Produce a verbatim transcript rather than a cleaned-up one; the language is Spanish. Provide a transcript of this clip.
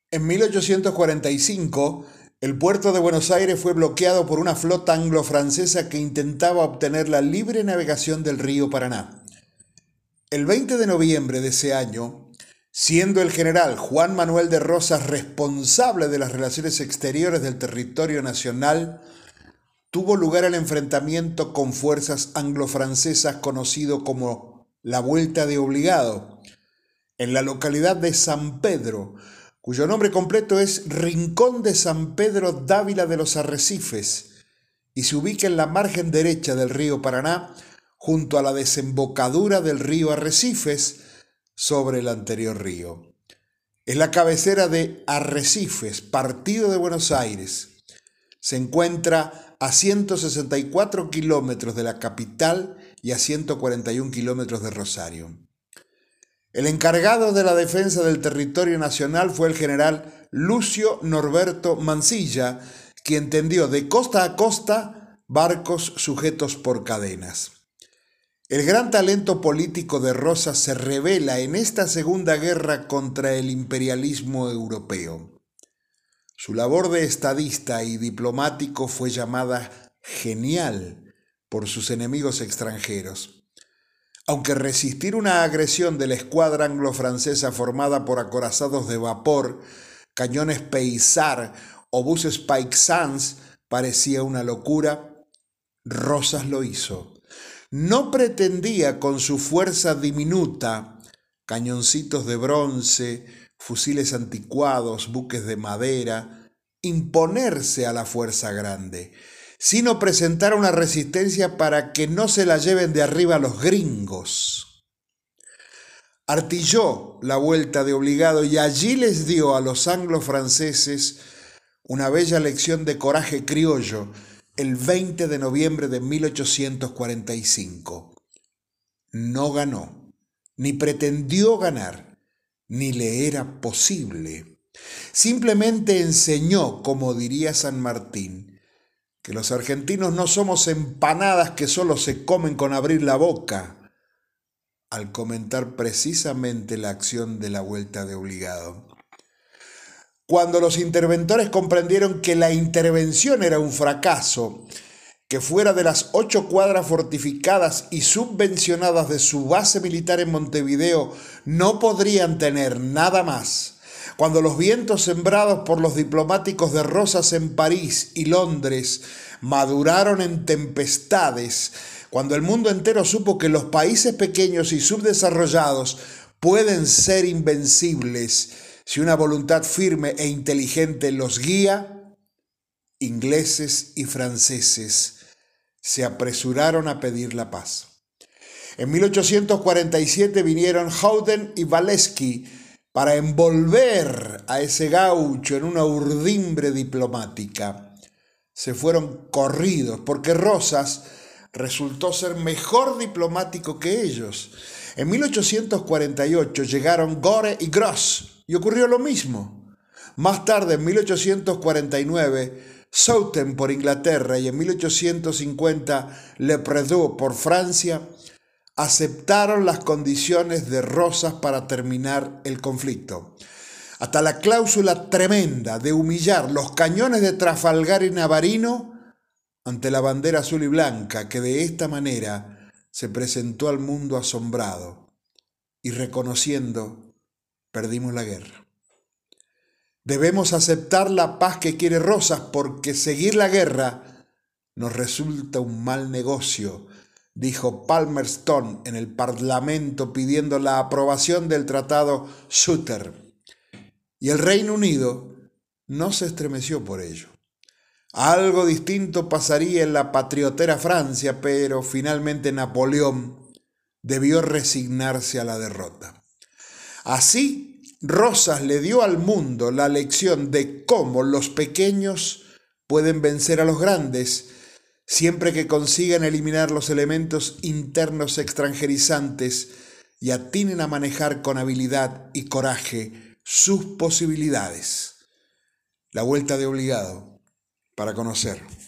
En mil ochocientos cuarenta y cinco, el puerto de Buenos Aires fue bloqueado por una flota anglo-francesa que intentaba obtener la libre navegación del río Paraná. El veinte de noviembre de ese año, siendo el general Juan Manuel de Rosas responsable de las relaciones exteriores del territorio nacional, tuvo lugar el enfrentamiento con fuerzas anglo-francesas conocido como la Vuelta de Obligado, en la localidad de San Pedro, cuyo nombre completo es Rincón de San Pedro Dávila de los Arrecifes, y se ubica en la margen derecha del río Paraná, junto a la desembocadura del río Arrecifes sobre el anterior río. Es la cabecera de Arrecifes, partido de Buenos Aires. Se encuentra a ciento sesenta y cuatro kilómetros de la capital y a ciento cuarenta y un kilómetros de Rosario. El encargado de la defensa del territorio nacional fue el general Lucio Norberto Mansilla, quien tendió de costa a costa barcos sujetos por cadenas. El gran talento político de Rosas se revela en esta segunda guerra contra el imperialismo europeo. Su labor de estadista y diplomático fue llamada genial por sus enemigos extranjeros. Aunque resistir una agresión de la escuadra anglo-francesa formada por acorazados de vapor, cañones Peissard o buses Paixhans parecía una locura, Rosas lo hizo. No pretendía con su fuerza diminuta, cañoncitos de bronce, fusiles anticuados, buques de madera, imponerse a la fuerza grande, sino presentar una resistencia para que no se la lleven de arriba los gringos. Artilló la Vuelta de Obligado y allí les dio a los anglo-franceses una bella lección de coraje criollo el veinte de noviembre de mil ochocientos cuarenta y cinco. No ganó, ni pretendió ganar, ni le era posible. Simplemente enseñó, como diría San Martín, que los argentinos no somos empanadas que solo se comen con abrir la boca, al comentar precisamente la acción de la Vuelta de Obligado. Cuando los interventores comprendieron que la intervención era un fracaso, que fuera de las ocho cuadras fortificadas y subvencionadas de su base militar en Montevideo no podrían tener nada más, cuando los vientos sembrados por los diplomáticos de Rosas en París y Londres maduraron en tempestades, cuando el mundo entero supo que los países pequeños y subdesarrollados pueden ser invencibles si una voluntad firme e inteligente los guía, ingleses y franceses se apresuraron a pedir la paz. En mil ochocientos cuarenta y siete vinieron Howden y Walewski para envolver a ese gaucho en una urdimbre diplomática. Se fueron corridos porque Rosas resultó ser mejor diplomático que ellos. En mil ochocientos cuarenta y ocho llegaron Gore y Gross y ocurrió lo mismo. Más tarde, en mil ochocientos cuarenta y nueve, Southen por Inglaterra y en mil ochocientos cincuenta Lepredaux por Francia aceptaron las condiciones de Rosas para terminar el conflicto. Hasta la cláusula tremenda de humillar los cañones de Trafalgar y Navarino ante la bandera azul y blanca, que de esta manera se presentó al mundo asombrado y reconociendo, perdimos la guerra. Debemos aceptar la paz que quiere Rosas porque seguir la guerra nos resulta un mal negocio, dijo Palmerston en el Parlamento pidiendo la aprobación del Tratado Sutter. Y el Reino Unido no se estremeció por ello. Algo distinto pasaría en la patriotera Francia, pero finalmente Napoleón debió resignarse a la derrota. Así, Rosas le dio al mundo la lección de cómo los pequeños pueden vencer a los grandes, siempre que consigan eliminar los elementos internos extranjerizantes y atinen a manejar con habilidad y coraje sus posibilidades. La Vuelta de Obligado, para conocer.